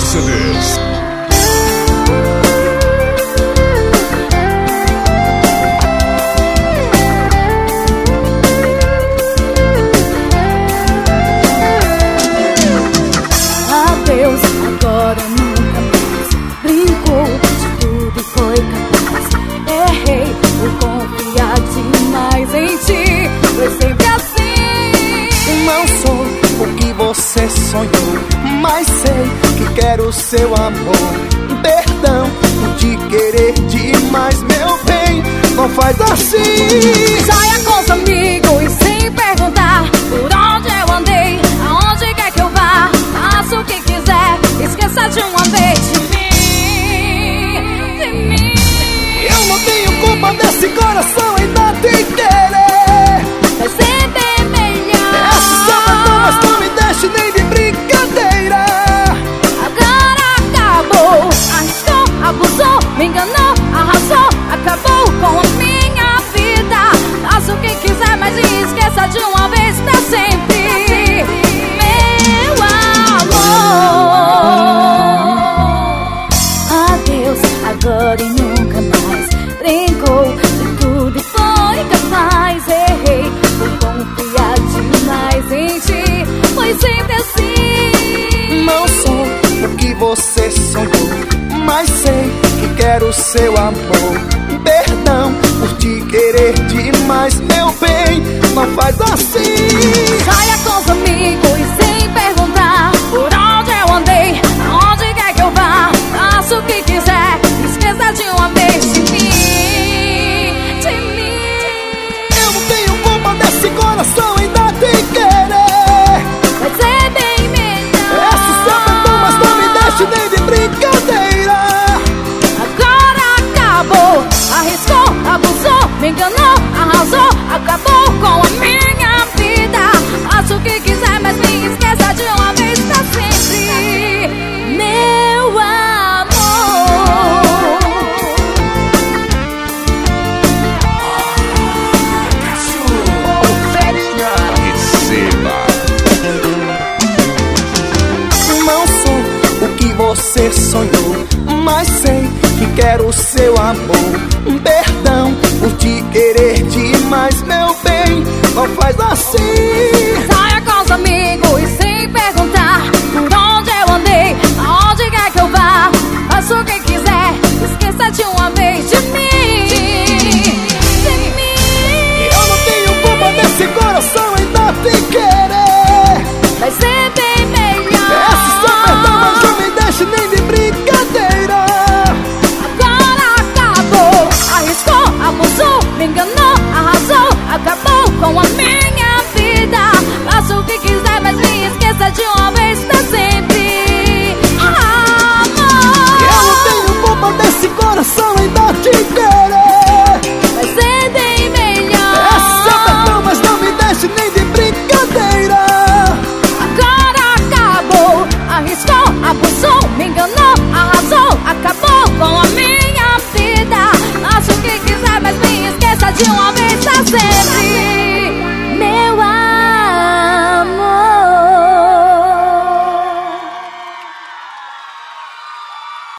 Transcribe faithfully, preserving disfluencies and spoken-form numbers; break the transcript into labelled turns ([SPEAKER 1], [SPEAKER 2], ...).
[SPEAKER 1] Mercedes.
[SPEAKER 2] Adeus, agora nunca mais. Brincou de tudo e foi capaz. Errei por confiar demais em ti. Foi sempre assim.
[SPEAKER 3] Não sou o que você sonhou, mas sei que quero seu amor. Perdão por te querer demais, meu bem, não faz assim.
[SPEAKER 2] Saia com os amigos e sem perguntar por onde eu andei, aonde quer que eu vá. Faça o que quiser, esqueça de uma vez de mim, de mim.
[SPEAKER 3] Eu não tenho culpa desse coração ainda te querer.
[SPEAKER 2] Vai ser bem melhor.
[SPEAKER 3] Esse sabadão, mas não me deixe nem de brincadeira.
[SPEAKER 2] Agora acabou, arriscou, abusou, me enganou, arrasou, acabou com a minha vida. Faça o que quiser, mas esqueça de uma vez pra sempre, meu amor. Adeus, agora e nunca mais. Brincou de tudo e foi capaz. Errei por confiar demais em ti. Foi sempre assim.
[SPEAKER 3] Não sou o que você sonhou, mas sei que quero seu amor. Perdão por te querer demais, meu bem, não faz assim.
[SPEAKER 2] Saia com os amigos sem perguntar por onde eu andei, aonde quer que eu vá. Faça o que quiser, esqueça de uma vez de mim, de mim.
[SPEAKER 3] Eu não tenho culpa desse coração ainda te querer.
[SPEAKER 2] Vai ser bem melhor.
[SPEAKER 3] Esse sabadão, mas não me deixe nem de brincadeira.
[SPEAKER 2] Agora acabou, arriscou, abusou, me enganou, arrasou, acabou com a minha vida. Faça o que quiser, mas me esqueça de uma vez pra sempre, meu amor.
[SPEAKER 1] Receba.
[SPEAKER 3] Não sou o que você sonhou, mas sei que quero seu amor. Perdão por te querer demais, meu bem, não faz assim.